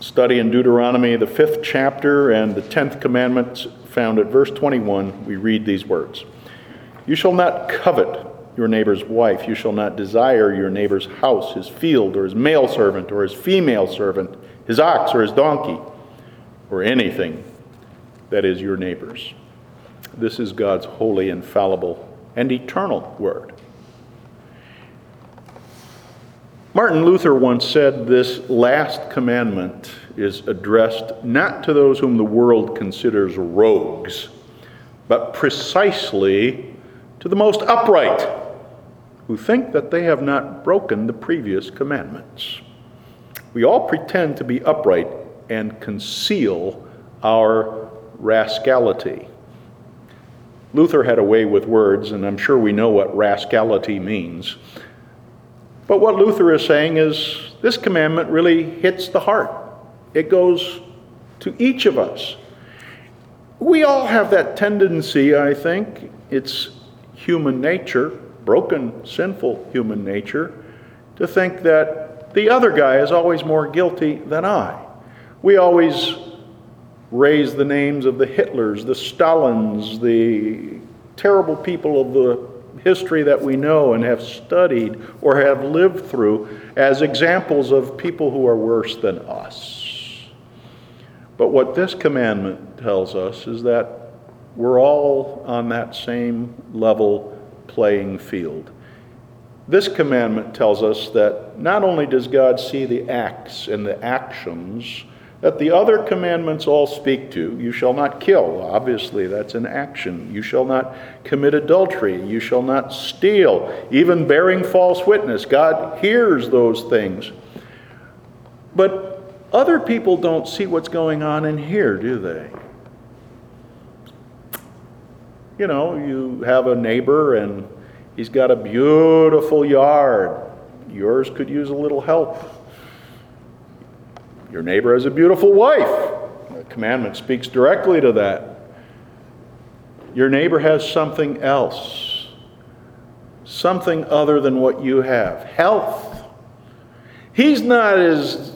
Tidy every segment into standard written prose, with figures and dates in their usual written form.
study in Deuteronomy, the 5th chapter and the 10th commandment, found at verse 21, we read these words. You shall not covet your neighbor's wife. You shall not desire your neighbor's house, his field, or his male servant, or his female servant, his ox, or his donkey, or anything that is your neighbor's. This is God's holy, infallible, and eternal word. Martin Luther once said this last commandment is addressed not to those whom the world considers rogues, but precisely to the most upright, who think that they have not broken the previous commandments. We all pretend to be upright and conceal our rascality. Luther had a way with words, and I'm sure we know what rascality means. But what Luther is saying is this commandment really hits the heart. It goes to each of us. We all have that tendency, I think. It's human nature, broken, sinful human nature, to think that the other guy is always more guilty than I. We always raise the names of the Hitlers, the Stalins, the terrible people of the history that we know and have studied or have lived through as examples of people who are worse than us. But what this commandment tells us is that we're all on that same level playing field. This commandment tells us that not only does God see the acts and the actions that the other commandments all speak to. You shall not kill. Obviously, that's an action. You shall not commit adultery. You shall not steal. Even bearing false witness. God hears those things. But other people don't see what's going on in here, do they? You know, you have a neighbor and he's got a beautiful yard. Yours could use a little help. Your neighbor has a beautiful wife. The commandment speaks directly to that. Your neighbor has something else. Something other than what you have. Health. He's not as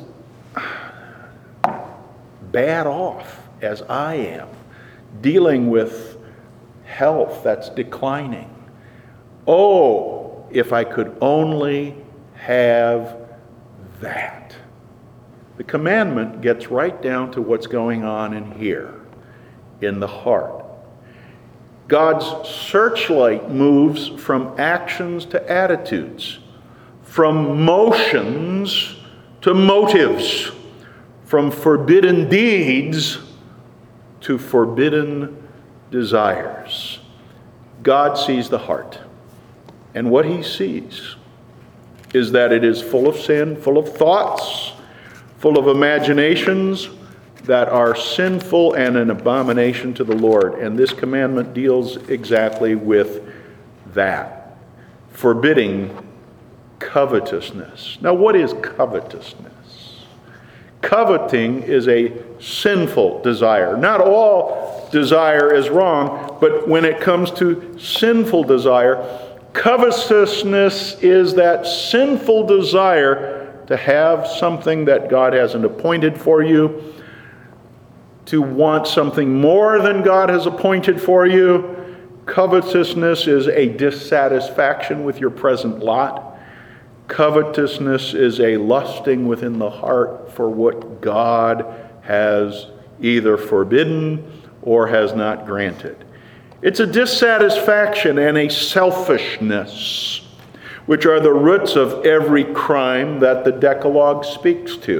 bad off as I am, dealing with health that's declining. Oh, if I could only have that. The commandment gets right down to what's going on in here, in the heart. God's searchlight moves from actions to attitudes, from motions to motives, from forbidden deeds to forbidden desires. God sees the heart, and what he sees is that it is full of sin, full of thoughts, full of imaginations that are sinful and an abomination to the Lord. And this commandment deals exactly with that, forbidding covetousness. Now, what is covetousness? Coveting is a sinful desire. Not all desire is wrong, but when it comes to sinful desire, covetousness is that sinful desire to have something that God hasn't appointed for you, to want something more than God has appointed for you. Covetousness is a dissatisfaction with your present lot. Covetousness is a lusting within the heart for what God has either forbidden or has not granted. It's a dissatisfaction and a selfishness, which are the roots of every crime that the Decalogue speaks to.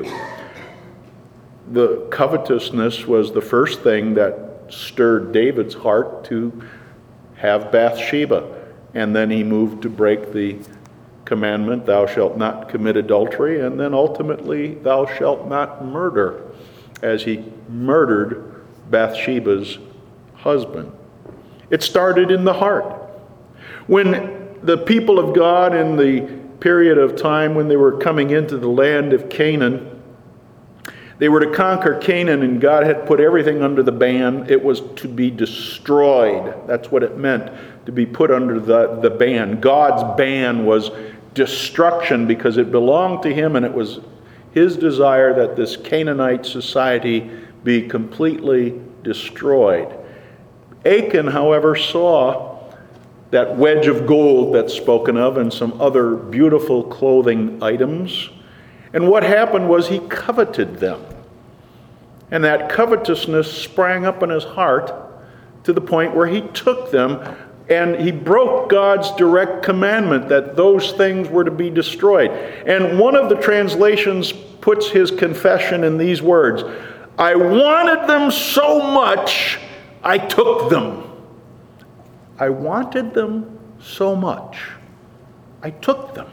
The covetousness was the first thing that stirred David's heart to have Bathsheba. And then he moved to break the commandment, thou shalt not commit adultery, and then ultimately, thou shalt not murder, as he murdered Bathsheba's husband. It started in the heart. When the people of God in the period of time when they were coming into the land of Canaan, they were to conquer Canaan, and God had put everything under the ban. It was to be destroyed. That's what it meant, to be put under the ban. God's ban was destruction because it belonged to him and it was his desire that this Canaanite society be completely destroyed. Achan, however, saw that wedge of gold that's spoken of and some other beautiful clothing items. And what happened was he coveted them. And that covetousness sprang up in his heart to the point where he took them, and he broke God's direct commandment that those things were to be destroyed. And one of the translations puts his confession in these words: I wanted them so much, I took them. I wanted them so much, I took them.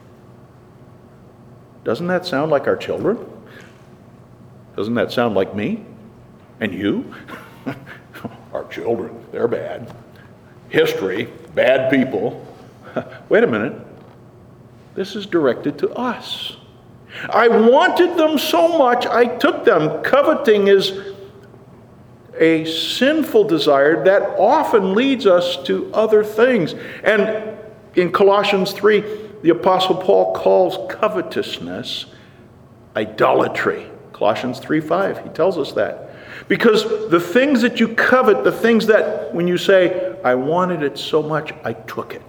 Doesn't that sound like our children? Doesn't that sound like me and you? Our children, they're bad. History, bad people. Wait a minute. This is directed to us. I wanted them so much, I took them. Coveting is a sinful desire that often leads us to other things. And in Colossians 3, the Apostle Paul calls covetousness idolatry. Colossians 3:5, he tells us that. Because the things that you covet, the things that when you say, I wanted it so much, I took it,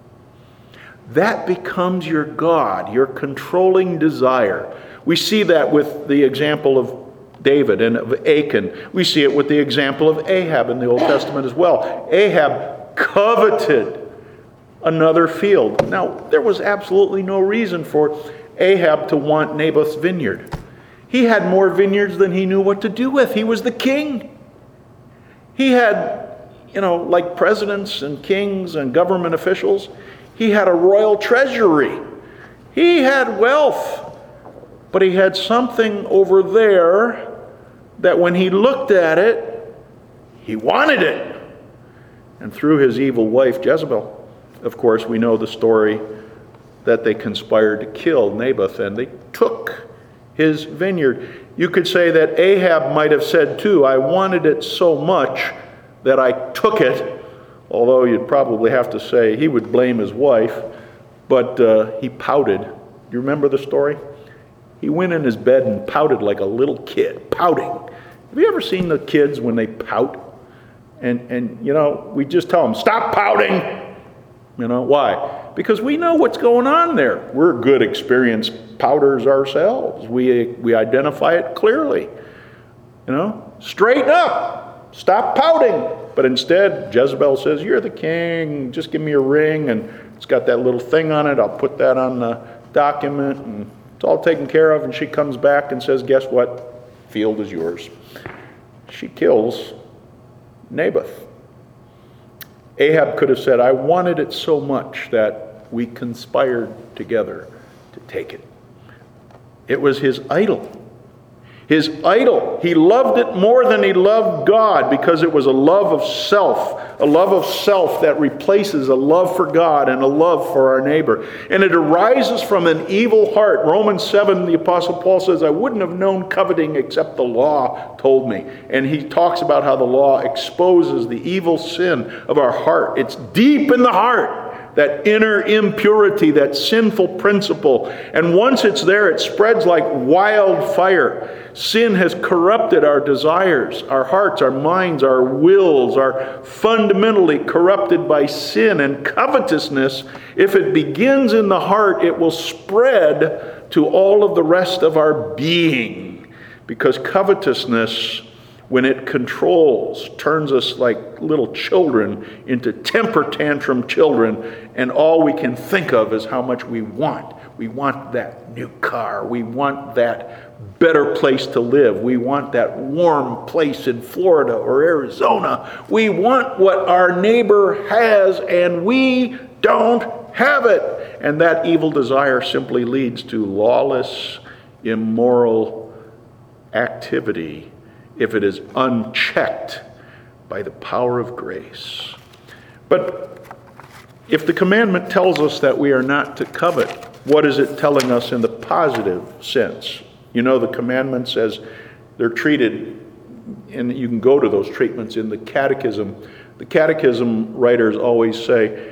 that becomes your God, your controlling desire. We see that with the example of David and of Achan. We see it with the example of Ahab in the Old Testament as well. Ahab coveted another field. Now, there was absolutely no reason for Ahab to want Naboth's vineyard. He had more vineyards than he knew what to do with. He was the king. He had, like presidents and kings and government officials, he had a royal treasury. He had wealth. But he had something over there that when he looked at it, he wanted it. And through his evil wife, Jezebel, of course, we know the story that they conspired to kill Naboth, and they took his vineyard. You could say that Ahab might have said too, I wanted it so much that I took it, although you'd probably have to say he would blame his wife, but he pouted. Do you remember the story? He went in his bed and pouted like a little kid, pouting. Have you ever seen the kids when they pout? And we just tell them, stop pouting. Why? Because we know what's going on there. We're good, experienced pouters ourselves. We identify it clearly. Straighten up. Stop pouting. But instead, Jezebel says, you're the king. Just give me a ring. And it's got that little thing on it. I'll put that on the document. And it's all taken care of. And she comes back and says, guess what? Field is yours. She kills Naboth. Ahab could have said, I wanted it so much that we conspired together to take it. It was his idol. His idol. He loved it more than he loved God because it was a love of self that replaces a love for God and a love for our neighbor. And it arises from an evil heart. Romans 7, the Apostle Paul says, I wouldn't have known coveting except the law told me. And he talks about how the law exposes the evil sin of our heart. It's deep in the heart. That inner impurity, that sinful principle. And once it's there, it spreads like wildfire. Sin has corrupted our desires, our hearts, our minds, our wills are fundamentally corrupted by sin. And covetousness, if it begins in the heart, it will spread to all of the rest of our being. Because covetousness, when it controls, turns us like little children into temper tantrum children, and all we can think of is how much we want. We want that new car. We want that better place to live. We want that warm place in Florida or Arizona. We want what our neighbor has, and we don't have it. And that evil desire simply leads to lawless, immoral activity if it is unchecked by the power of grace. But if the commandment tells us that we are not to covet, what is it telling us in the positive sense? The commandment says they're treated, and you can go to those treatments in the catechism. The catechism writers always say,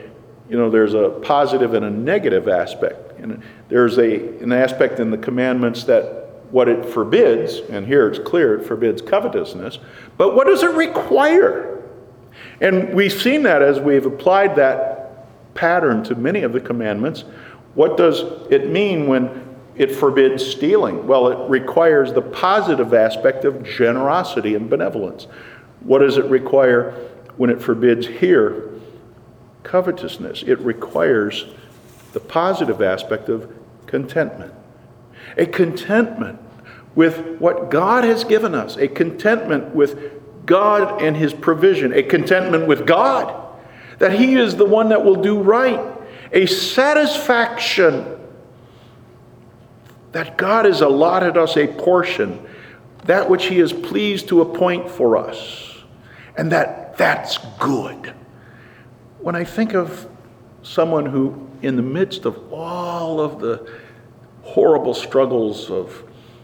there's a positive and a negative aspect. And there's an aspect in the commandments that what it forbids, and here it's clear it forbids covetousness, but what does it require? And we've seen that as we've applied that pattern to many of the commandments. What does it mean when it forbids stealing? Well, it requires the positive aspect of generosity and benevolence. What does it require when it forbids here covetousness? It requires the positive aspect of contentment. A contentment with what God has given us. A contentment with God and His provision. A contentment with God, that He is the one that will do right. A satisfaction that God has allotted us a portion, that which He is pleased to appoint for us. And that's good. When I think of someone who, in the midst of all of the horrible struggles of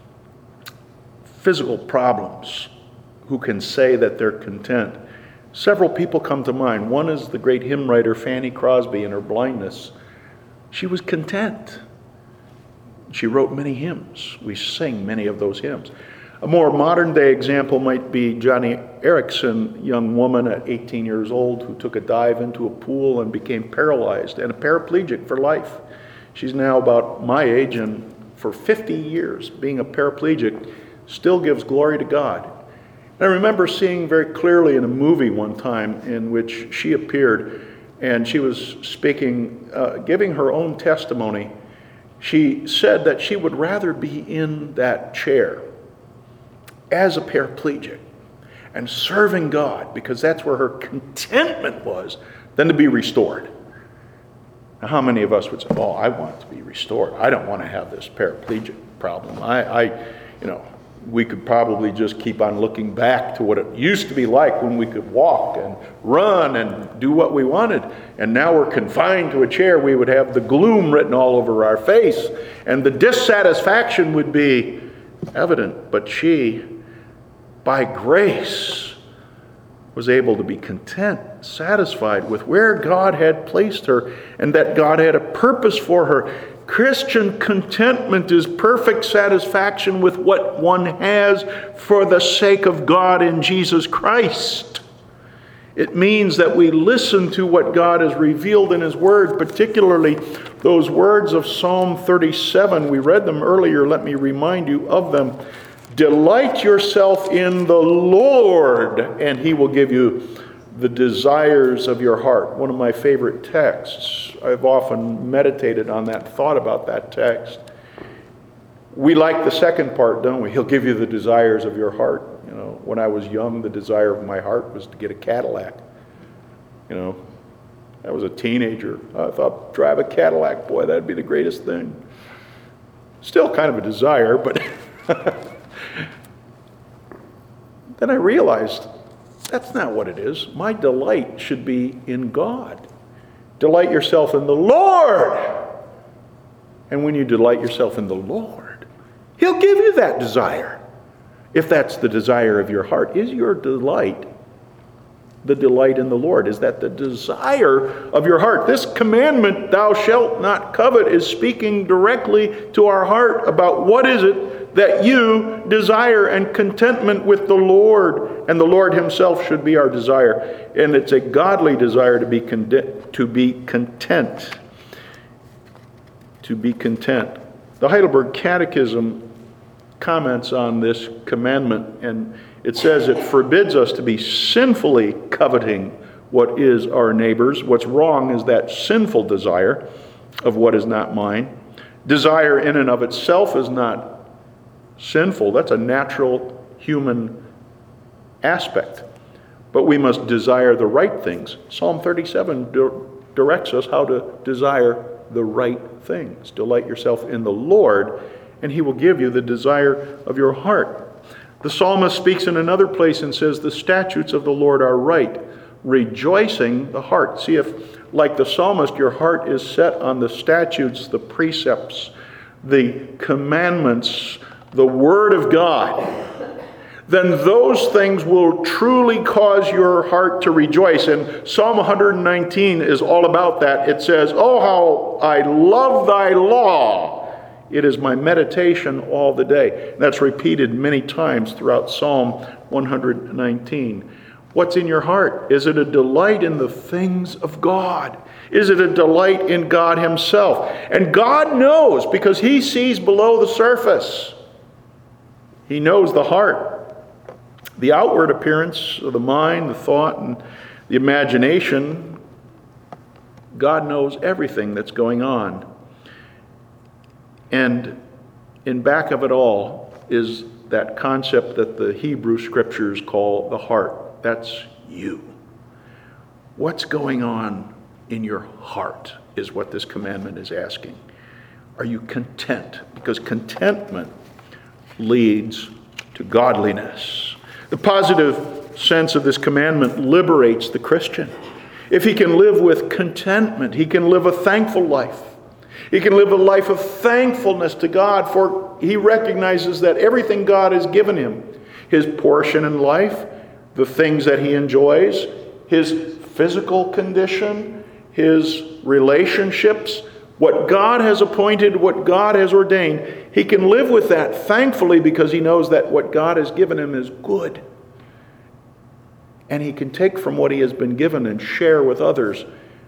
physical problems, who can say that they're content, several people come to mind. One is the great hymn writer Fanny Crosby. In her blindness, she was content. She wrote many hymns. We sing many of those hymns. A more modern day example might be Johnny Erickson, young woman at 18 years old who took a dive into a pool and became paralyzed and a paraplegic for life. She's now about my age, and for 50 years being a paraplegic still gives glory to God. And I remember seeing very clearly in a movie one time in which she appeared, and she was speaking, giving her own testimony. She said that she would rather be in that chair as a paraplegic and serving God, because that's where her contentment was, than to be restored. Now, how many of us would say, "Oh, I want to be restored. I don't want to have this paraplegic problem." We could probably just keep on looking back to what it used to be like when we could walk and run and do what we wanted. And now we're confined to a chair. We would have the gloom written all over our face, and the dissatisfaction would be evident. But she, by grace, was able to be content, satisfied with where God had placed her, and that God had a purpose for her. Christian contentment is perfect satisfaction with what one has for the sake of God in Jesus Christ. It means that we listen to what God has revealed in His Word, particularly those words of Psalm 37. We read them earlier. Let me remind you of them. Delight yourself in the Lord, and He will give you the desires of your heart. One of my favorite texts. I've often meditated on that, thought about that text. We like the second part, don't we? He'll give you the desires of your heart. When I was young, the desire of my heart was to get a Cadillac. I was a teenager. I thought, drive a Cadillac, boy, that'd be the greatest thing. Still kind of a desire, but then I realized that's not what it is. My delight should be in God. Delight yourself in the Lord. And when you delight yourself in the Lord, He'll give you that desire. If that's the desire of your heart, is your delight the delight in the Lord? Is that the desire of your heart? This commandment, thou shalt not covet, is speaking directly to our heart about what is it that you desire, and contentment with the Lord. And the Lord Himself should be our desire. And it's a godly desire to be content. To be content. The Heidelberg Catechism comments on this commandment, and it says it forbids us to be sinfully coveting what is our neighbor's. What's wrong is that sinful desire of what is not mine. Desire in and of itself is not sinful. That's a natural human aspect. But we must desire the right things. Psalm 37 directs us how to desire the right things. Delight yourself in the Lord, and He will give you the desire of your heart. The psalmist speaks in another place and says, the statutes of the Lord are right, rejoicing the heart. See if, like the psalmist, your heart is set on the statutes, the precepts, the commandments, the Word of God. then those things will truly cause your heart to rejoice. And Psalm 119 is all about that. It says, "Oh, how I love thy law. It is my meditation all the day." That's repeated many times throughout Psalm 119. What's in your heart? Is it a delight in the things of God? Is it a delight in God himself? And God knows, because he sees below the surface. He knows the heart. The outward appearance of the mind, the thought, and the imagination, God knows everything that's going on. And in back of it all is that concept that the Hebrew scriptures call the heart. That's you. What's going on in your heart is what this commandment is asking. Are you content? Because contentment leads to godliness. The positive sense of this commandment liberates the Christian. If he can live with contentment, he can live a thankful life. He can live a life of thankfulness to God, for he recognizes that everything God has given him, his portion in life, the things that he enjoys, his physical condition, his relationships, what God has appointed, what God has ordained, he can live with that thankfully because he knows that what God has given him is good. And he can take from what he has been given and share with others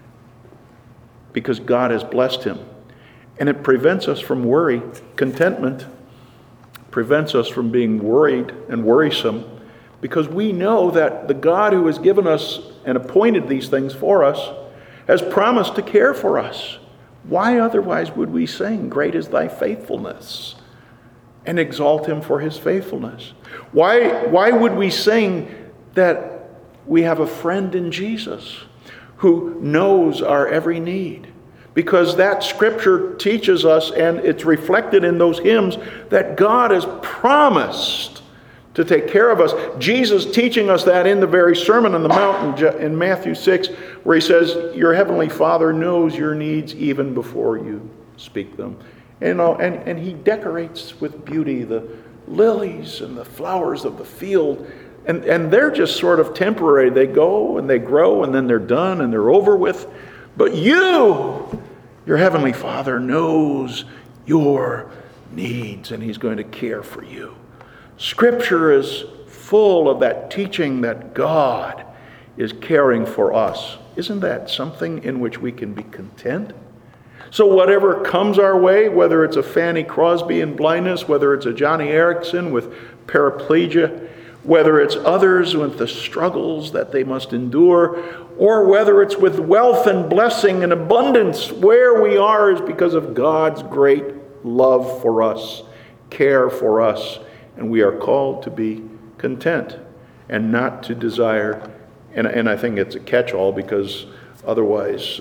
because God has blessed him. And it prevents us from worry. Contentment prevents us from being worried and worrisome because we know that the God who has given us and appointed these things for us has promised to care for us. Why otherwise would we sing, "Great is thy faithfulness," and exalt him for his faithfulness? Why would we sing that we have a friend in Jesus who knows our every need? Because that scripture teaches us, and it's reflected in those hymns, that God has promised to take care of us. Jesus teaching us that in the very Sermon on the Mount in Matthew 6, where he says, "Your heavenly Father knows your needs even before you speak them." And he decorates with beauty the lilies and the flowers of the field. And they're just sort of temporary. They go and they grow and then they're done and they're over with. But you, your heavenly Father, knows your needs and he's going to care for you. Scripture is full of that teaching that God is caring for us. Isn't that something in which we can be content? So whatever comes our way, whether it's a Fanny Crosby in blindness, whether it's a Johnny Erickson with paraplegia, whether it's others with the struggles that they must endure, or whether it's with wealth and blessing and abundance, where we are is because of God's great love for us, care for us, and we are called to be content and not to desire. And I think it's a catch-all because otherwise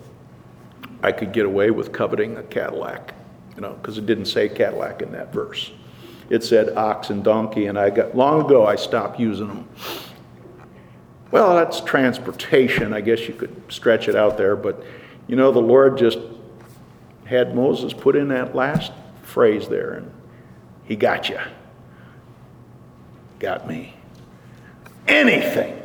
I could get away with coveting a Cadillac, because it didn't say Cadillac in that verse. It said ox and donkey, and long ago I stopped using them. Well, that's transportation. I guess you could stretch it out there, but the Lord just had Moses put in that last phrase there, and he got you. Got me. Anything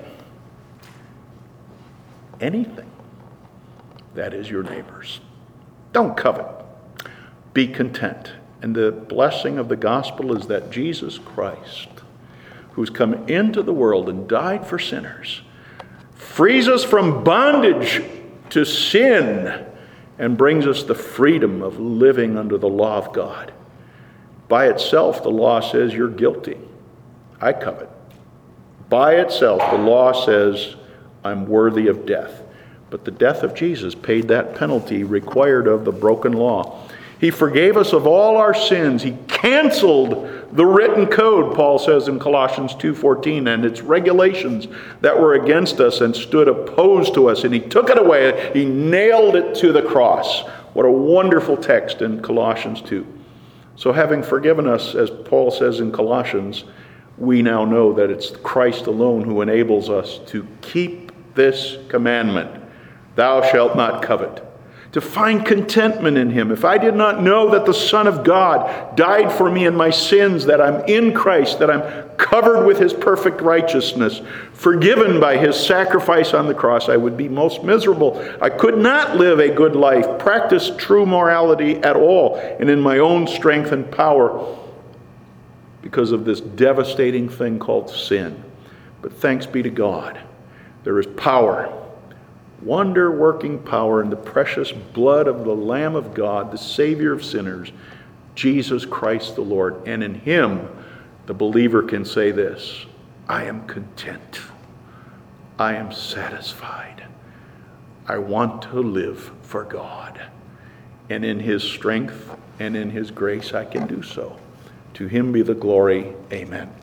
that is your neighbor's. Don't covet. Be content. And the blessing of the gospel is that Jesus Christ, who's come into the world and died for sinners, frees us from bondage to sin and brings us the freedom of living under the law of God. By itself, the law says you're guilty. I covet. By itself, the law says I'm worthy of death. But the death of Jesus paid that penalty required of the broken law. He forgave us of all our sins. He canceled the written code, Paul says in Colossians 2:14, and its regulations that were against us and stood opposed to us. And he took it away. He nailed it to the cross. What a wonderful text in Colossians 2. So having forgiven us, as Paul says in Colossians, we now know that it's Christ alone who enables us to keep this commandment. Thou shalt not covet. to find contentment in him. If I did not know that the Son of God died for me in my sins, that I'm in Christ, that I'm covered with his perfect righteousness, forgiven by his sacrifice on the cross, I would be most miserable. I could not live a good life, practice true morality at all, and in my own strength and power, because of this devastating thing called sin. But thanks be to God, there is power, wonder-working power in the precious blood of the Lamb of God, the Savior of sinners, Jesus Christ the Lord. And in him, the believer can say this: I am content. I am satisfied. I want to live for God. And in his strength and in his grace, I can do so. To him be the glory. Amen.